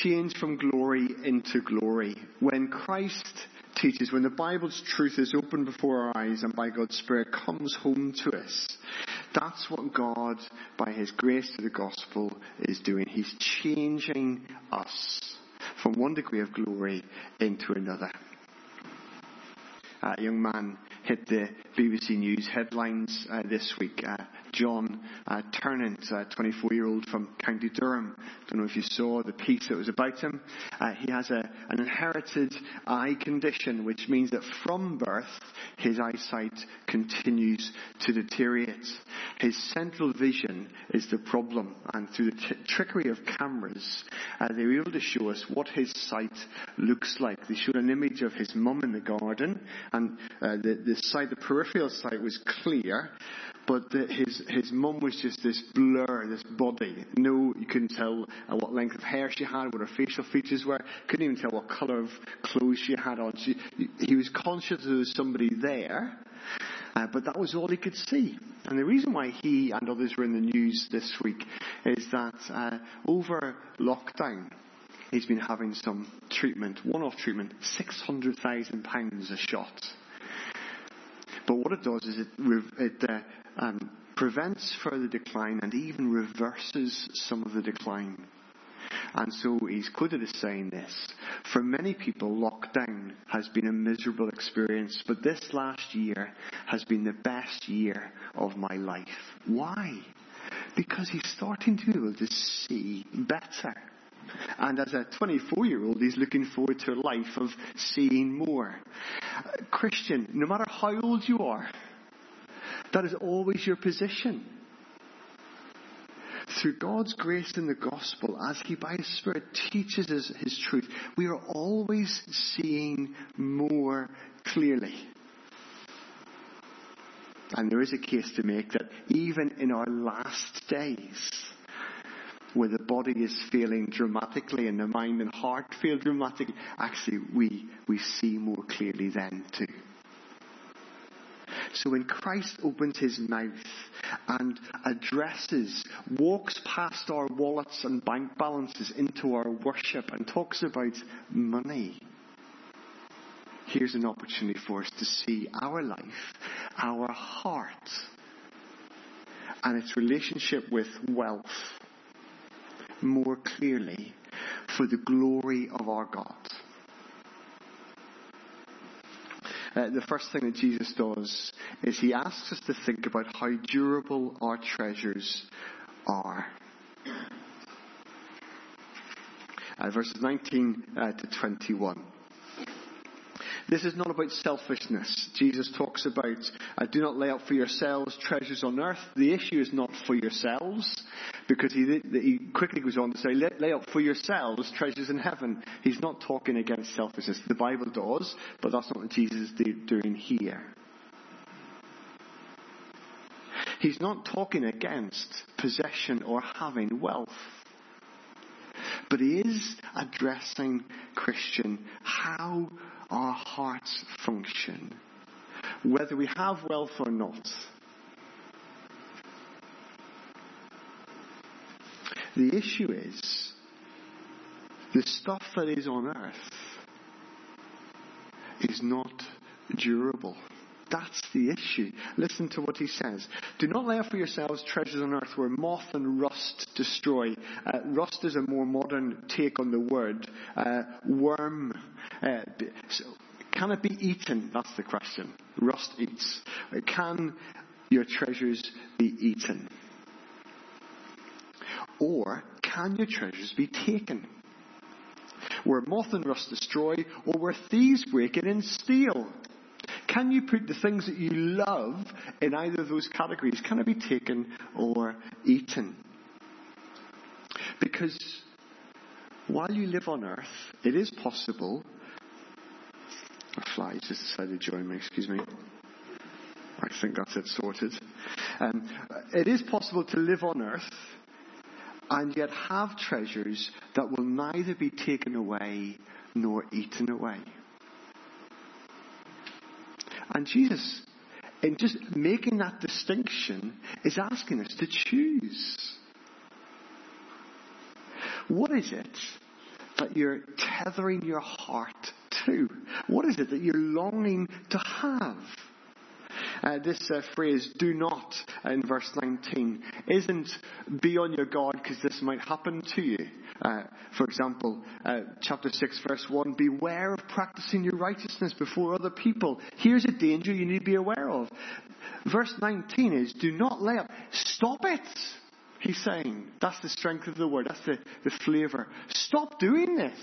change from glory into glory. When Christ teaches, when the Bible's truth is opened before our eyes and by God's Spirit comes home to us, that's what God, by His grace to the gospel, is doing. He's changing us from one degree of glory into another. A young man hit the BBC News headlines this week. John Turnant, a 24-year-old from County Durham. Don't know if you saw the piece that was about him. He has an inherited eye condition, which means that from birth his eyesight continues to deteriorate. His central vision is the problem, and through the trickery of cameras, they were able to show us what his sight looks like. They showed an image of his mum in the garden, and the peripheral sight was clear, but his mum was just this blur, this body. No, you couldn't tell what length of hair she had, what her facial features were. Couldn't even tell what colour of clothes she had on. He was conscious there was somebody there, but that was all he could see. And the reason why he and others were in the news this week is that over lockdown, he's been having some treatment, one-off treatment, £600,000 a shot. But what it does is it prevents further decline and even reverses some of the decline. And so he's quoted as saying this: for many people, lockdown has been a miserable experience, but this last year has been the best year of my life. Why? Because he's starting to be able to see better. And as a 24-year-old, he's looking forward to a life of seeing more. Christian, no matter how old you are, that is always your position. Through God's grace in the gospel, as He by His Spirit teaches us His truth, we are always seeing more clearly. And there is a case to make that even in our last days, where the body is failing dramatically and the mind and heart fail dramatically, actually we see more clearly then too. So when Christ opens His mouth and walks past our wallets and bank balances into our worship and talks about money, here's an opportunity for us to see our life, our heart, and its relationship with wealth more clearly for the glory of our God. The first thing that Jesus does is He asks us to think about how durable our treasures are. Verses 19 to 21. This is not about selfishness. Jesus talks about, do not lay up for yourselves treasures on earth. The issue is not for yourselves, because he quickly goes on to say, lay up for yourselves treasures in heaven. He's not talking against selfishness. The Bible does, but that's not what Jesus is doing here. He's not talking against possession or having wealth. But He is addressing, Christian, how our hearts function, whether we have wealth or not. The issue is, the stuff that is on earth is not durable. That's the issue. Listen to what He says. Do not lay up for yourselves treasures on earth where moth and rust destroy. Rust is a more modern take on the word. Worm. So can it be eaten? That's the question. Rust eats. Can your treasures be eaten? Or can your treasures be taken? Where moth and rust destroy, or where thieves break in and steal? Can you put the things that you love in either of those categories? Can it be taken or eaten? Because while you live on earth, it is possible. A fly just decided to join me, excuse me. I think that's it sorted. It is possible to live on earth and yet have treasures that will neither be taken away nor eaten away. And Jesus, in just making that distinction, is asking us to choose. What is it that you're tethering your heart to? What is it that you're longing to have? This phrase, do not, in verse 19, isn't be on your guard because this might happen to you. For example, chapter 6, verse 1, beware of practicing your righteousness before other people. Here's a danger you need to be aware of. Verse 19 is, do not lay up. Stop it, he's saying. That's the strength of the word. That's the flavour. Stop doing this.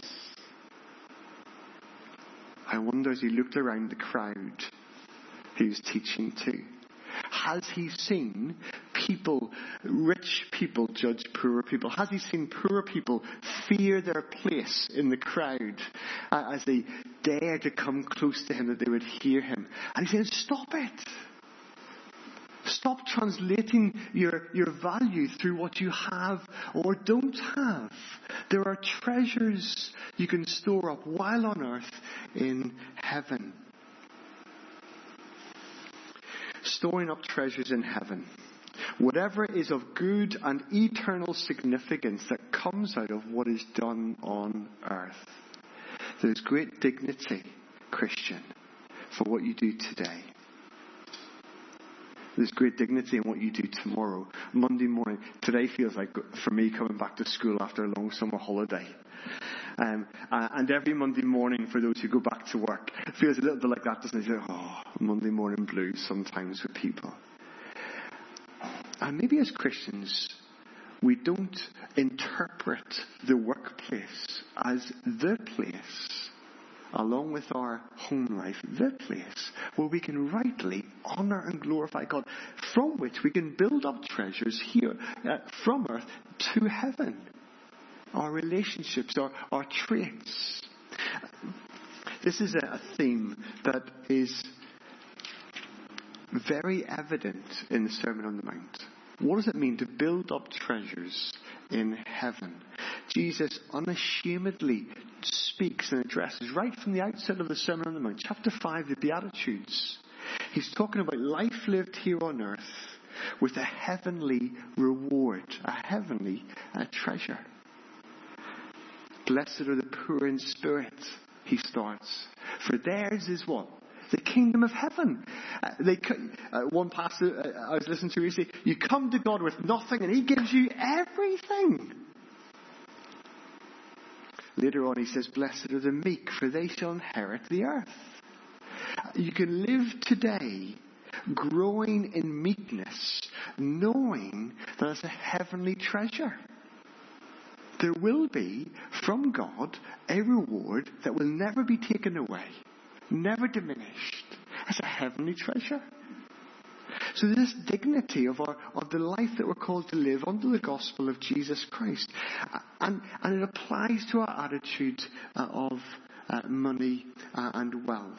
I wonder, as he looked around the crowd he was teaching to, has he seen people, rich people judge poorer people? Has he seen poorer people fear their place in the crowd as they dare to come close to him, that they would hear him? And he said, stop it. Stop translating your value through what you have or don't have. There are treasures you can store up while on earth in heaven. Storing up treasures in heaven. Whatever is of good and eternal significance that comes out of what is done on earth. There's great dignity, Christian, for what you do today. There's great dignity in what you do tomorrow. Monday morning. Today feels like, for me, coming back to school after a long summer holiday. And every Monday morning, for those who go back to work, it feels a little bit like that, doesn't it? Monday morning blues sometimes with people. And maybe as Christians, we don't interpret the workplace as the place, along with our home life, the place where we can rightly honour and glorify God, from which we can build up treasures here from earth to heaven. Our relationships, our traits. This is a theme that is very evident in the Sermon on the Mount. What does it mean to build up treasures in heaven? Jesus unashamedly speaks and addresses right from the outset of the Sermon on the Mount, chapter 5, the Beatitudes. He's talking about life lived here on earth with a heavenly reward, a heavenly treasure. Blessed are the poor in spirit, he starts. For theirs is what? The kingdom of heaven. One pastor I was listening to recently, you come to God with nothing and he gives you everything. Later on he says, blessed are the meek, for they shall inherit the earth. You can live today growing in meekness, knowing that it's a heavenly treasure. There will be, from God, a reward that will never be taken away, never diminished. It's a heavenly treasure. So this dignity of the life that we're called to live under the gospel of Jesus Christ. And it applies to our attitude of money and wealth.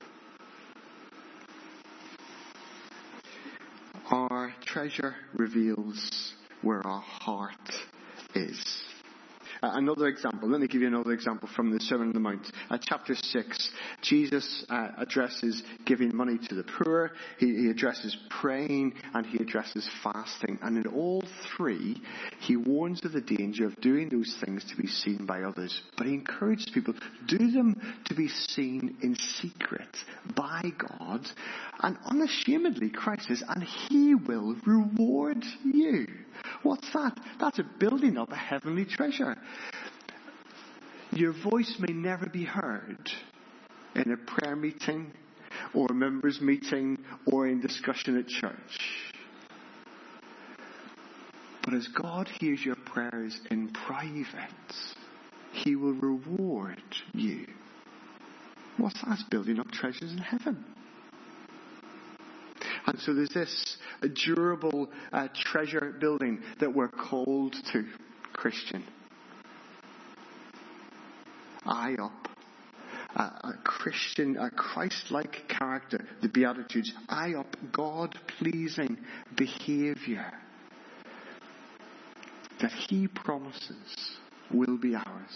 Our treasure reveals where our heart is. Another example, let me give you another example from the Sermon on the Mount. Chapter 6, Jesus addresses giving money to the poor, he addresses praying, and he addresses fasting. And in all three, he warns of the danger of doing those things to be seen by others. But he encourages people, do them to be seen in secret by God. And unashamedly, Christ says, and he will reward you. What's that? That's a building up a heavenly treasure. Your voice may never be heard in a prayer meeting or a members meeting or in discussion at church. But as God hears your prayers in private, he will reward you. What's that? Building up treasures in heaven. And so there's this durable treasure building that we're called to, Christian. Eye up. A Christian, a Christ-like character, the Beatitudes. Eye up, God-pleasing behaviour that he promises will be ours.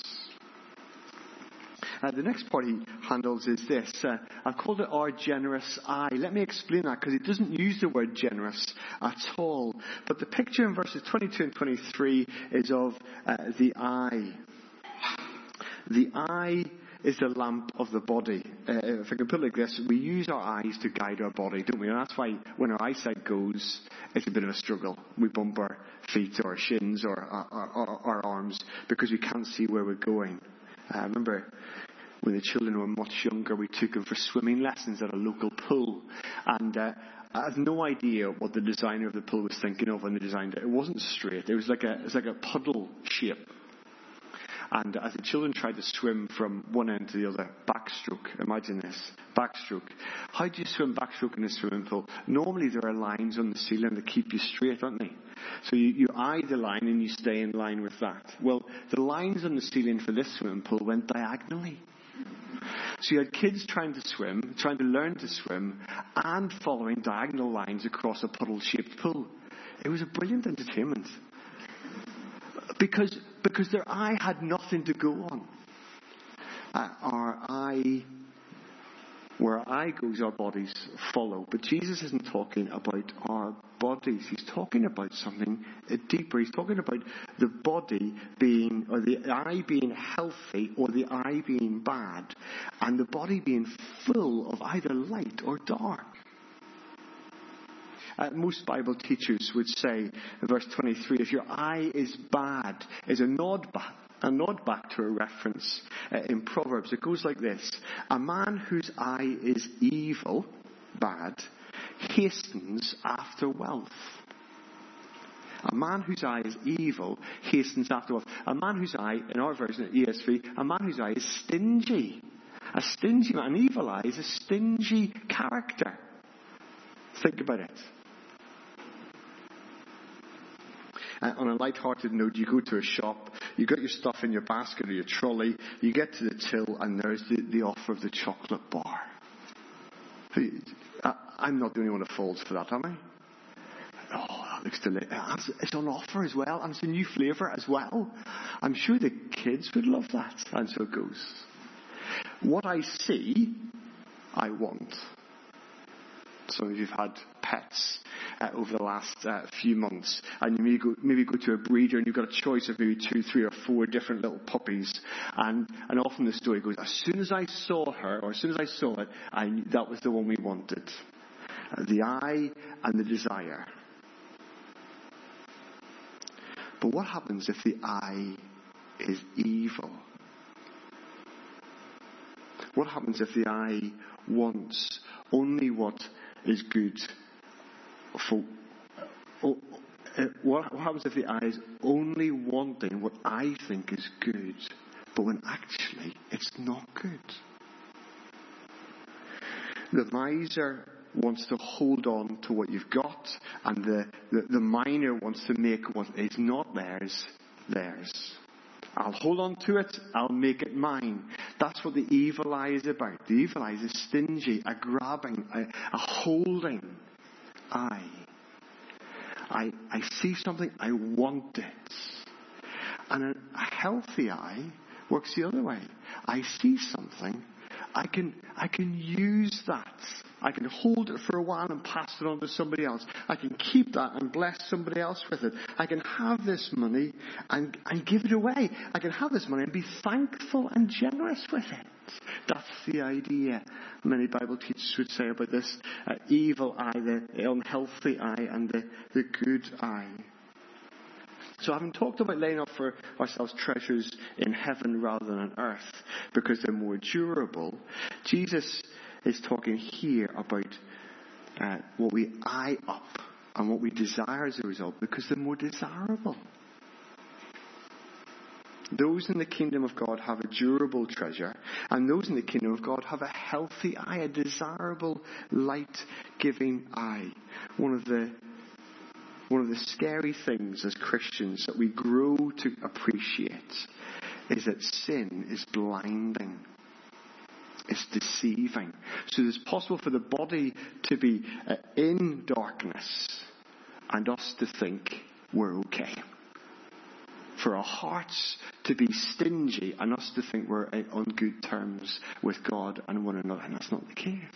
The next part he handles is this. I've called it our generous eye. Let me explain that, because it doesn't use the word generous at all. But the picture in verses 22 and 23 is of the eye. The eye is the lamp of the body. If I can put it like this, we use our eyes to guide our body, don't we? And that's why when our eyesight goes, it's a bit of a struggle. We bump our feet or our shins or our arms because we can't see where we're going. I remember when the children were much younger, we took them for swimming lessons at a local pool. And I have no idea what the designer of the pool was thinking of when they designed it. It wasn't straight. It was like a puddle shape. And as the children tried to swim from one end to the other, backstroke. Imagine this. Backstroke. How do you swim backstroke in a swimming pool? Normally there are lines on the ceiling that keep you straight, aren't they? So you eye the line and you stay in line with that. Well, the lines on the ceiling for this swimming pool went diagonally. So you had kids trying to learn to swim, and following diagonal lines across a puddle-shaped pool. It was a brilliant entertainment. Because their eye had nothing to go on. Where our eye goes, our bodies follow. But Jesus isn't talking about our bodies. He's talking about something deeper. He's talking about the body being, or the eye being healthy, or the eye being bad, and the body being full of either light or dark. Most Bible teachers would say, in verse 23, if your eye is bad, is a nod back to a reference in Proverbs. It goes like this: a man whose eye is evil, bad, hastens after wealth. A man whose eye is evil hastens after wealth. A man whose eye, in our version of ESV, a man whose eye is stingy. A stingy man, an evil eye is a stingy character. Think about it. On a light-hearted note, you go to a shop, you got your stuff in your basket or your trolley, you get to the till, and there's the offer of the chocolate bar. I'm not the only one that falls for that, am I? Oh, that looks delicious. It's on offer as well, and it's a new flavour as well. I'm sure the kids would love that, and so it goes. What I see, I want. Some of you have had pets over the last few months, and you maybe go to a breeder and you've got a choice of maybe 2, 3 or 4 different little puppies, and often the story goes, as soon as I saw her, or as soon as I saw it, I knew that was the one we wanted. The eye and the desire. But what happens if the eye is evil? What happens if the eye wants only what is good for... What happens if the eye is only wanting what I think is good, but when actually it's not good? The miser wants to hold on to what you've got, and the miner wants to make what is not theirs, theirs. I'll hold on to it, I'll make it mine. That's what the evil eye is about. The evil eye is a stingy, a grabbing, a holding eye. I see something, I want it. And a healthy eye works the other way. I see something, I can use that. I can hold it for a while and pass it on to somebody else. I can keep that and bless somebody else with it. I can have this money and give it away. I can have this money and be thankful and generous with it. That's the idea many Bible teachers would say about this evil eye, the unhealthy eye, and the good eye. So having talked about laying up for ourselves treasures in heaven rather than on earth because they're more durable, Jesus is talking here about what we eye up and what we desire as a result because they're more desirable. Those in the kingdom of God have a durable treasure, and those in the kingdom of God have a healthy eye, a desirable, light-giving eye. One of the scary things as Christians that we grow to appreciate is that sin is blinding. It's deceiving. So it's possible for the body to be in darkness and us to think we're okay. For our hearts to be stingy and us to think we're on good terms with God and one another. And that's not the case.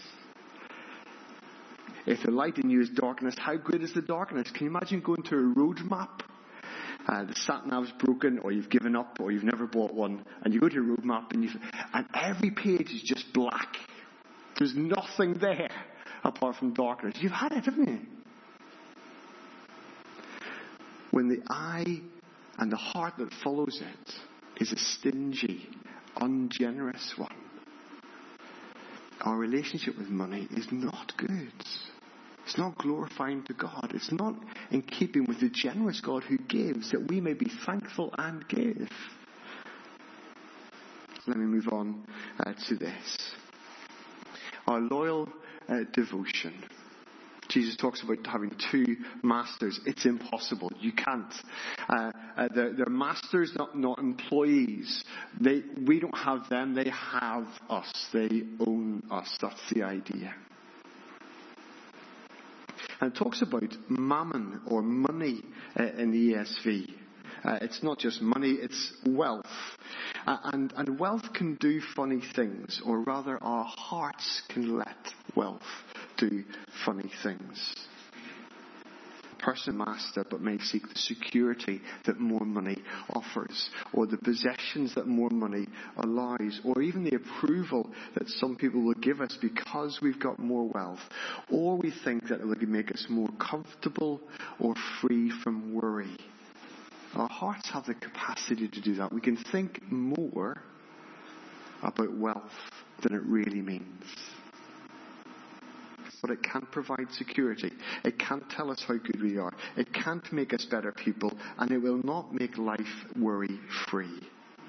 If the light in you is darkness, how great is the darkness? Can you imagine going to a road map The sat-nav's broken, or you've given up, or you've never bought one, and you go to your road map, and every page is just black. There's nothing there apart from darkness. You've had it, haven't you? When the eye and the heart that follows it is a stingy, ungenerous one, our relationship with money is not good. It's not glorifying to God. It's not in keeping with the generous God who gives, that we may be thankful and give. Let me move on to this. Our loyal devotion. Jesus talks about having two masters. It's impossible. You can't. They're masters, not employees. We don't have them. They have us. They own us. That's the idea. And it talks about mammon or money in the ESV. It's not just money, it's wealth. And wealth can do funny things, or rather our hearts can let wealth do funny things. A person master but may seek the security that more money offers, or the possessions that more money allows, or even the approval that some people will give us because we've got more wealth, or we think that it will make us more comfortable or free from worry. Our hearts have the capacity to do that. We can think more about wealth than it really means. But it can't provide security. It can't tell us how good we are. It can't make us better people. And it will not make life worry-free.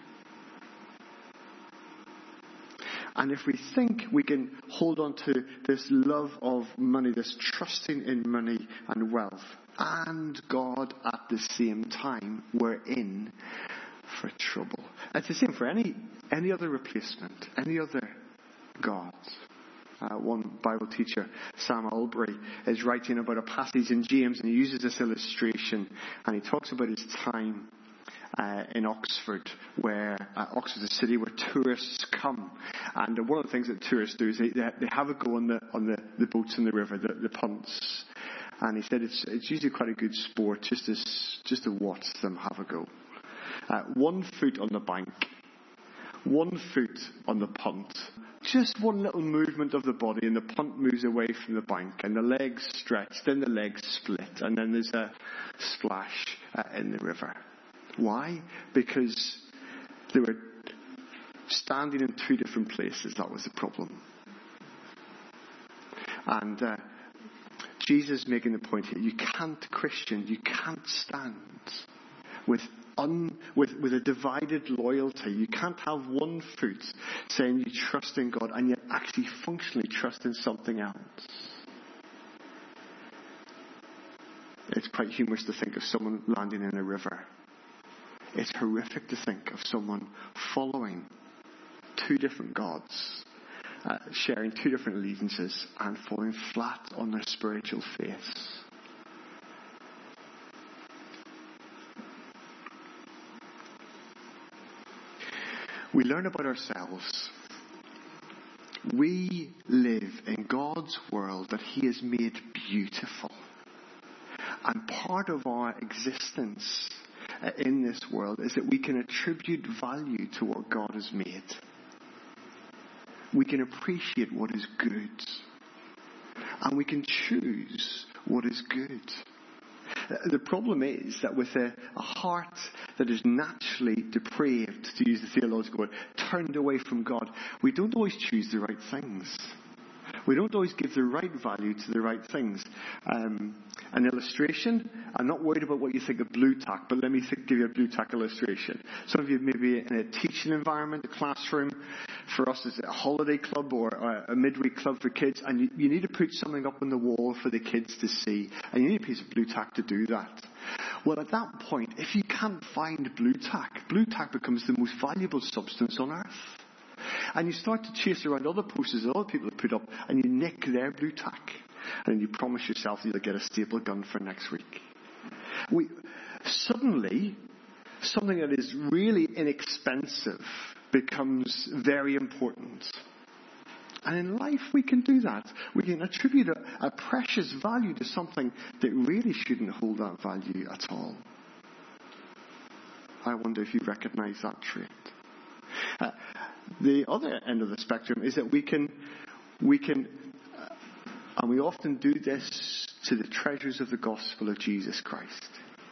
And if we think we can hold on to this love of money, this trusting in money and wealth, and God at the same time, we're in for trouble. It's the same for any other replacement, any other gods. One Bible teacher, Sam Albury, is writing about a passage in James, and he uses this illustration, and he talks about his time in Oxford, where Oxford is a city where tourists come, and one of the things that tourists do is they have a go on the boats in the river, the punts, and he said it's usually quite a good sport just to watch them have a go. 1 foot on the bank, 1 foot on the punt. Just one little movement of the body and the punt moves away from the bank and the legs stretch, then the legs split, and then there's a splash in the river. Why? Because they were standing in 2 different places. That was the problem. And Jesus is making the point here. You can't stand with a divided loyalty. You can't have 1 foot saying you trust in God and yet actually functionally trust in something else. It's quite humorous to think of someone landing in a river. It's horrific to think of someone following 2 different gods, sharing 2 different allegiances, and falling flat on their spiritual face. We learn about ourselves. We live in God's world that He has made beautiful. And part of our existence in this world is that we can attribute value to what God has made. We can appreciate what is good. And we can choose what is good. The problem is that with a heart that is naturally depraved, to use the theological word, turned away from God, we don't always choose the right things. We don't always give the right value to the right things. An illustration, I'm not worried about what you think of blue tack, but let me give you a blue tack illustration. Some of you may be in a teaching environment, a classroom. For us, it's a holiday club or a midweek club for kids, and you need to put something up on the wall for the kids to see, and you need a piece of blue tack to do that. Well, at that point, if you can't find blue tack becomes the most valuable substance on earth. And you start to chase around other posters that other people have put up, and you nick their blue tack. And you promise yourself you'll get a staple gun for next week. Suddenly, something that is really inexpensive becomes very important. And in life we can do that. We can attribute a precious value to something that really shouldn't hold that value at all. I wonder if you recognize that trait. The other end of the spectrum is that we can, and we often do this to the treasures of the gospel of Jesus Christ.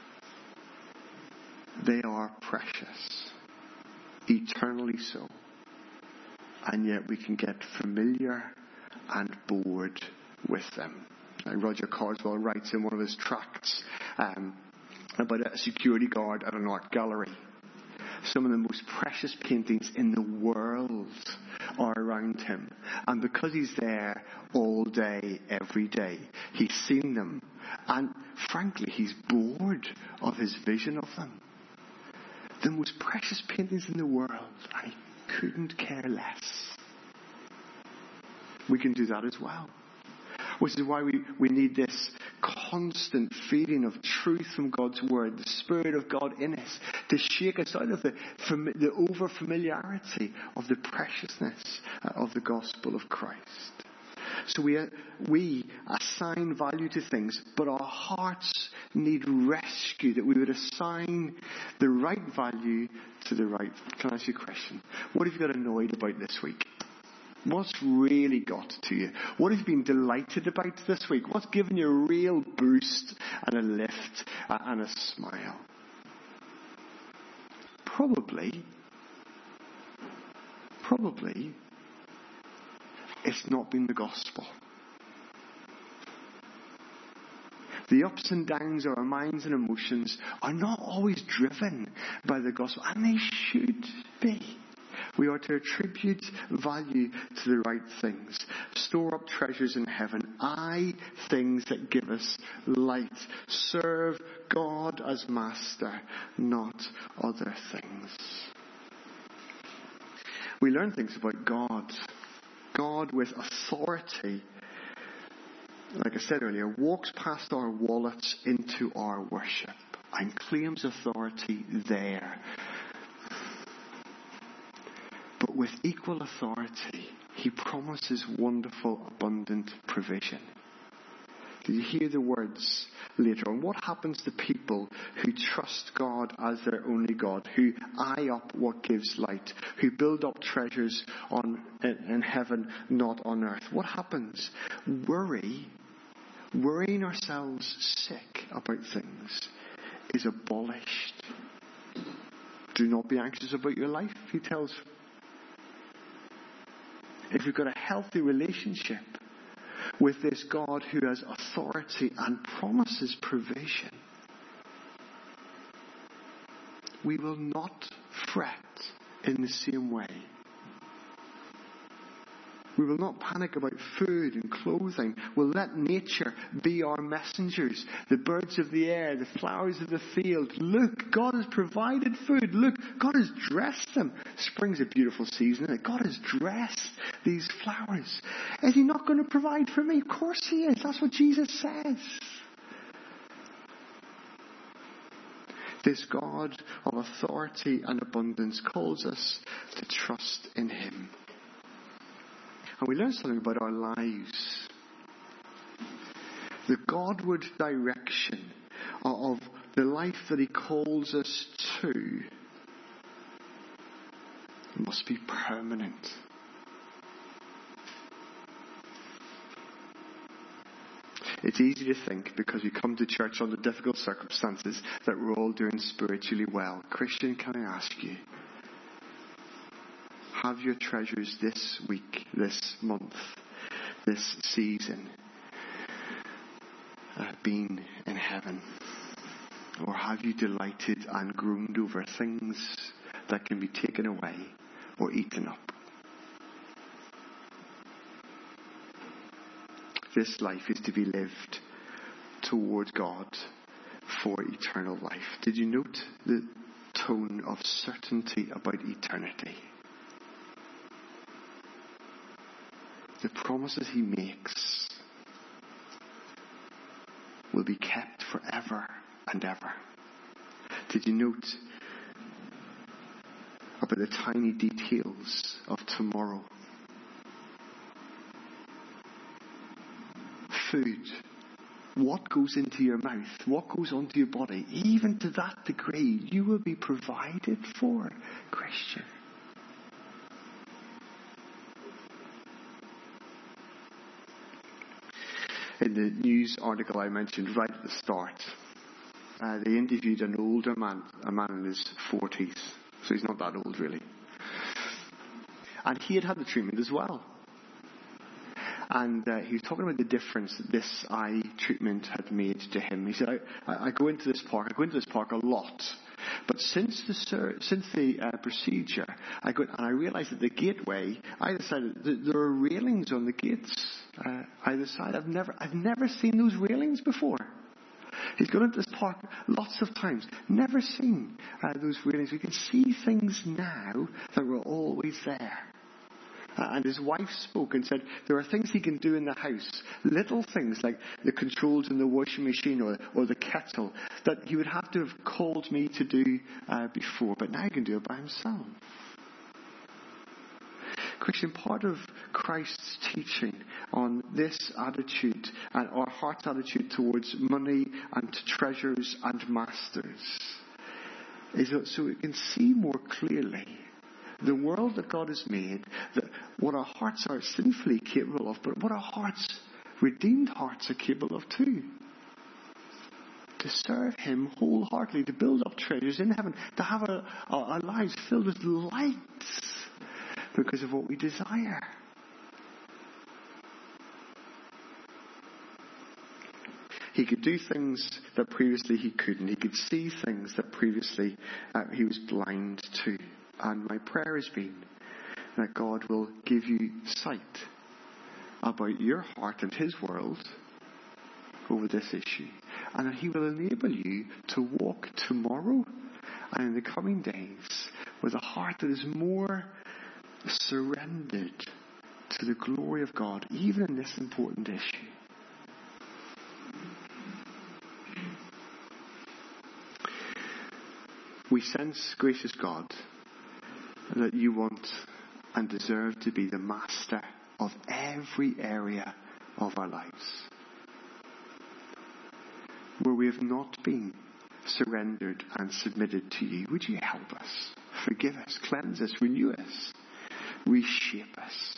They are precious, eternally so. And yet we can get familiar and bored with them. And Roger Carswell writes in one of his tracts about a security guard at an art gallery. Some of the most precious paintings in the world are around him. And because he's there all day, every day, he's seen them. And frankly, he's bored of his vision of them. The most precious paintings in the world. I couldn't care less. We can do that as well. Which is why we need this constant feeding of truth from God's Word, the Spirit of God in us, to shake us out of the over-familiarity of the preciousness of the gospel of Christ. So we assign value to things, but our hearts need rescue, that we would assign the right value to the right. Can I ask you a question? What have you got annoyed about this week? What's really got to you? What have you been delighted about this week? What's given you a real boost and a lift and a smile? Probably, it's not been the gospel. The ups and downs of our minds and emotions are not always driven by the gospel, and they should be. We are to attribute value to the right things. Store up treasures in heaven. Things that give us light. Serve God as master, not other things. We learn things about God. God with authority, like I said earlier, walks past our wallets into our worship and claims authority there. But with equal authority, he promises wonderful, abundant provision. Did you hear the words later on? What happens to people who trust God as their only God, who eye up what gives light, who build up treasures in heaven, not on earth? What happens? Worrying ourselves sick about things, is abolished. Do not be anxious about your life, he tells. If we've got a healthy relationship with this God who has authority and promises provision, we will not fret in the same way. We will not panic about food and clothing. We'll let nature be our messengers. The birds of the air, the flowers of the field. Look, God has provided food. Look, God has dressed them. Spring's a beautiful season, isn't it? God has dressed these flowers. Is he not going to provide for me? Of course he is. That's what Jesus says. This God of authority and abundance calls us to trust in him. And we learn something about our lives. The Godward direction of the life that he calls us to must be permanent. It's easy to think, because we come to church under difficult circumstances, that we're all doing spiritually well. Christian, can I ask you, have your treasures this week, this month, this season been in heaven? Or have you delighted and groaned over things that can be taken away or eaten up? This life is to be lived toward God for eternal life. Did you note the tone of certainty about eternity? The promises he makes will be kept forever and ever. Did you note about the tiny details of tomorrow? Food, what goes into your mouth, what goes onto your body, even to that degree, you will be provided for, Christian. In the news article I mentioned right at the start, they interviewed an older man, a man in his 40s, so he's not that old really. And he had had the treatment as well. And he was talking about the difference that this eye treatment had made to him. He said, I go into this park a lot. But since the procedure, I realised that the gateway, either side, there are railings on the gates either side. I've never seen those railings before. He's gone into this park lots of times, never seen those railings. We can see things now that were always there. And his wife spoke and said there are things he can do in the house, little things like the controls in the washing machine or the kettle, that he would have to have called me to do before, but now he can do it by himself. Christian, part of Christ's teaching on this attitude and our heart's attitude towards money and treasures and masters is that so we can see more clearly the world that God has made, that what our hearts are sinfully capable of, but what our hearts, redeemed hearts, are capable of too. To serve Him wholeheartedly, to build up treasures in heaven, to have our lives filled with lights because of what we desire. He could do things that previously he couldn't. He could see things that previously he was blind to. And my prayer has been that God will give you sight about your heart and His world over this issue. And that He will enable you to walk tomorrow and in the coming days with a heart that is more surrendered to the glory of God, even in this important issue. We sense, gracious God, that you want and deserve to be the master of every area of our lives. Where we have not been surrendered and submitted to you, would you help us, forgive us, cleanse us, renew us, reshape us,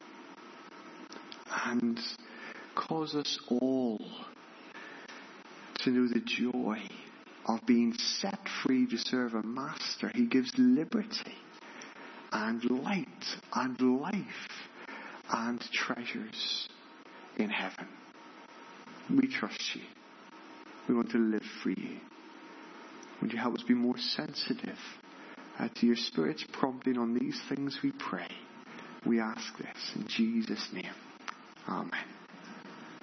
and cause us all to know the joy of being set free to serve a master. He gives liberty and light and life and treasures in heaven. We trust you. We want to live for you. Would you help us be more sensitive to your Spirit's prompting on these things, we pray. We ask this in Jesus' name. Amen.